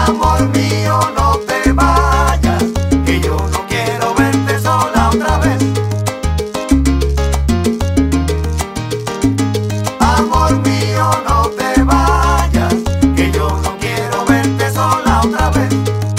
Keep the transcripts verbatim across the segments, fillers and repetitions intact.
Amor mío, no te vayas, que yo no quiero verte sola otra vez. Amor mío, no te vayas, que yo no quiero verte sola otra vez.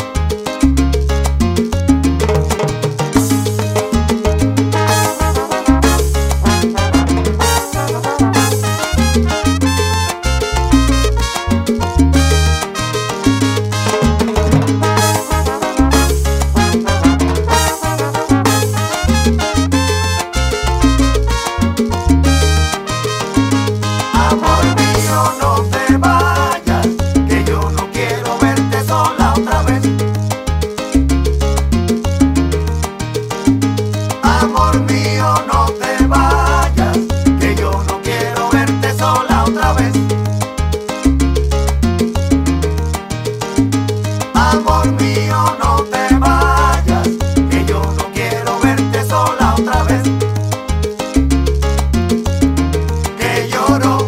Amor mío, no te vayas, que yo no quiero verte sola otra vez. Amor mío, no te vayas, que yo no quiero verte sola otra vez. Amor mío, no te vayas, que yo no quiero verte sola otra vez. Que lloro.